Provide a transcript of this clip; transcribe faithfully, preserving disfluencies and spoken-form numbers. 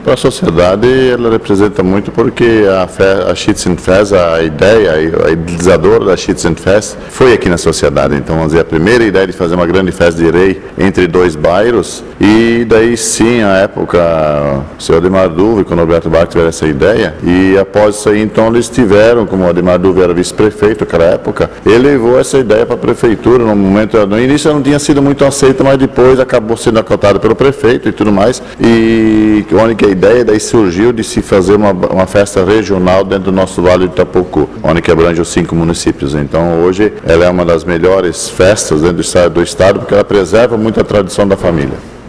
Para a sociedade, ela representa muito porque a, fe- a Schützenfest, a ideia, a idealizadora da Schützenfest foi aqui na sociedade. Então, vamos dizer, a primeira ideia de fazer uma grande festa de rei entre dois bairros, e daí sim, à época, o senhor Ademar Duve e o Norberto Bach tiveram essa ideia, e após isso aí, então, eles tiveram, como o Ademar Duve era vice-prefeito naquela época, ele levou essa ideia para a prefeitura, no momento, no início ela não tinha sido muito aceita, mas depois acabou sendo acatada pelo prefeito e tudo mais, e onde a ideia daí surgiu de se fazer uma, uma festa regional dentro do nosso Vale do Itapocu, onde que abrange os cinco municípios. Então, hoje, ela é uma das melhores festas dentro do estado, do estado porque ela preserva muito a tradição da família.